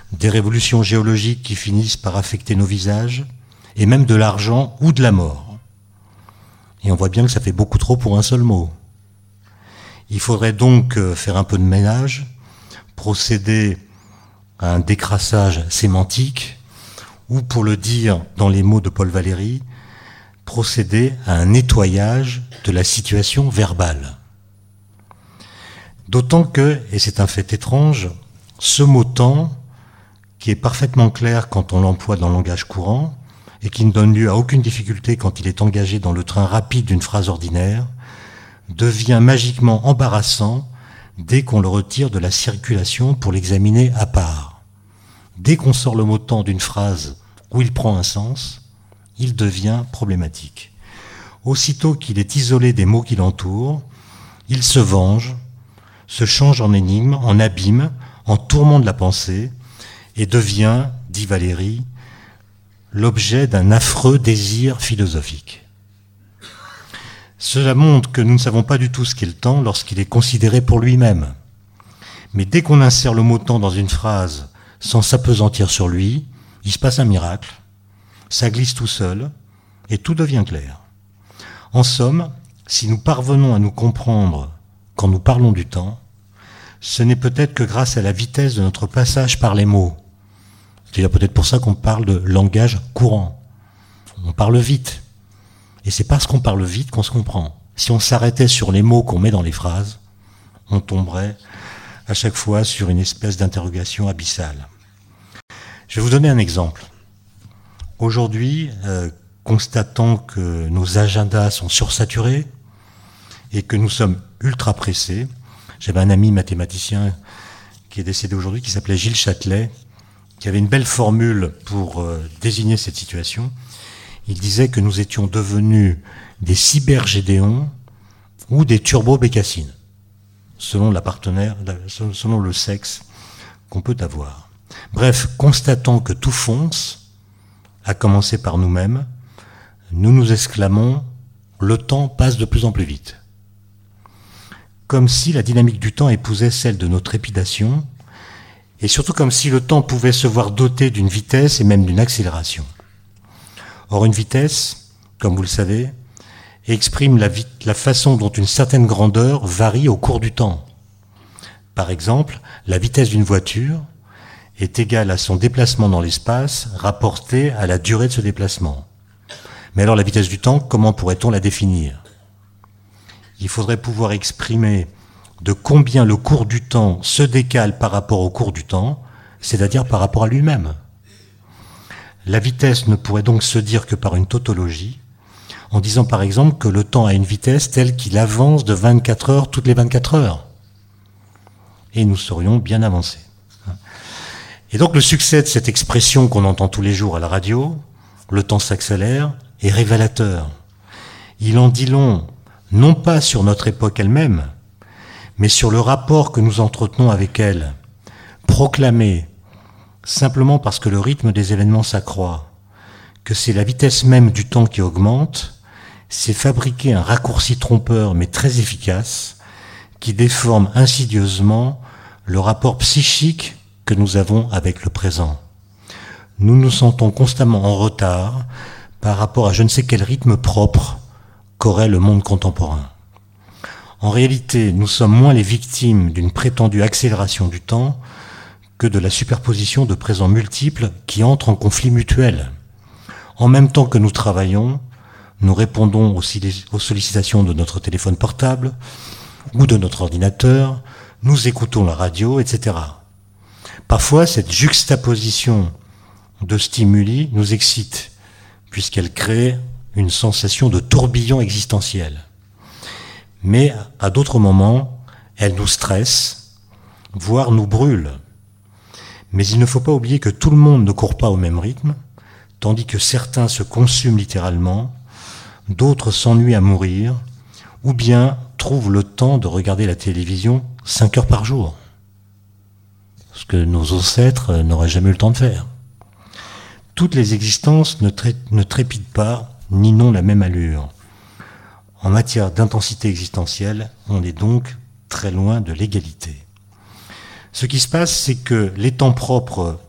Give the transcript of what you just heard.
des révolutions géologiques qui finissent par affecter nos visages, et même de l'argent ou de la mort. Et on voit bien que ça fait beaucoup trop pour un seul mot. Il faudrait donc faire un peu de ménage, procéder à un décrassage sémantique, ou pour le dire dans les mots de Paul Valéry, procéder à un nettoyage de la situation verbale. D'autant que, et c'est un fait étrange, ce mot « temps », qui est parfaitement clair quand on l'emploie dans le langage courant, et qui ne donne lieu à aucune difficulté quand il est engagé dans le train rapide d'une phrase ordinaire, devient magiquement embarrassant dès qu'on le retire de la circulation pour l'examiner à part. Dès qu'on sort le mot « temps » d'une phrase où il prend un sens, il devient problématique. Aussitôt qu'il est isolé des mots qui l'entourent, il se venge, se change en énigme, en abîme, en tourment de la pensée, et devient, dit Valéry, l'objet d'un affreux désir philosophique. Cela montre que nous ne savons pas du tout ce qu'est le temps lorsqu'il est considéré pour lui-même. Mais dès qu'on insère le mot « temps » dans une phrase sans s'appesantir sur lui, il se passe un miracle, ça glisse tout seul, et tout devient clair. En somme, si nous parvenons à nous comprendre quand nous parlons du temps, ce n'est peut-être que grâce à la vitesse de notre passage par les mots. C'est peut-être pour ça qu'on parle de langage courant. On parle vite. Et c'est parce qu'on parle vite qu'on se comprend. Si on s'arrêtait sur les mots qu'on met dans les phrases, on tomberait à chaque fois sur une espèce d'interrogation abyssale. Je vais vous donner un exemple. Aujourd'hui, constatant que nos agendas sont sursaturés et que nous sommes ultra pressés, j'avais un ami mathématicien qui est décédé aujourd'hui, qui s'appelait Gilles Châtelet, qui avait une belle formule pour désigner cette situation. Il disait que nous étions devenus des cybergédéons ou des turbo-bécassines, selon selon le sexe qu'on peut avoir. Bref, constatant que tout fonce, à commencer par nous-mêmes, nous nous exclamons « le temps passe de plus en plus vite ». Comme si la dynamique du temps épousait celle de nos trépidations, et surtout comme si le temps pouvait se voir doté d'une vitesse et même d'une accélération. Or, une vitesse, comme vous le savez, exprime la façon dont une certaine grandeur varie au cours du temps. Par exemple, la vitesse d'une voiture est égale à son déplacement dans l'espace rapporté à la durée de ce déplacement. Mais alors la vitesse du temps, comment pourrait-on la définir ? Il faudrait pouvoir exprimer de combien le cours du temps se décale par rapport au cours du temps, c'est-à-dire par rapport à lui-même. La vitesse ne pourrait donc se dire que par une tautologie, en disant par exemple que le temps a une vitesse telle qu'il avance de 24 heures toutes les 24 heures. Et nous serions bien avancés. Et donc le succès de cette expression qu'on entend tous les jours à la radio, le temps s'accélère, est révélateur. Il en dit long, non pas sur notre époque elle-même, mais sur le rapport que nous entretenons avec elle, proclamé simplement parce que le rythme des événements s'accroît, que c'est la vitesse même du temps qui augmente, c'est fabriquer un raccourci trompeur mais très efficace, qui déforme insidieusement le rapport psychique que nous avons avec le présent. Nous nous sentons constamment en retard par rapport à je ne sais quel rythme propre qu'aurait le monde contemporain. En réalité, nous sommes moins les victimes d'une prétendue accélération du temps que de la superposition de présents multiples qui entrent en conflit mutuel. En même temps que nous travaillons, nous répondons aux sollicitations de notre téléphone portable ou de notre ordinateur, nous écoutons la radio, etc. Parfois, cette juxtaposition de stimuli nous excite, puisqu'elle crée une sensation de tourbillon existentiel. Mais à d'autres moments, elle nous stresse, voire nous brûle. Mais il ne faut pas oublier que tout le monde ne court pas au même rythme, tandis que certains se consument littéralement, d'autres s'ennuient à mourir, ou bien trouvent le temps de regarder la télévision 5 heures par jour. Ce que nos ancêtres n'auraient jamais eu le temps de faire. Toutes les existences ne trépident pas, ni n'ont la même allure. En matière d'intensité existentielle, on est donc très loin de l'égalité. Ce qui se passe, c'est que les temps propres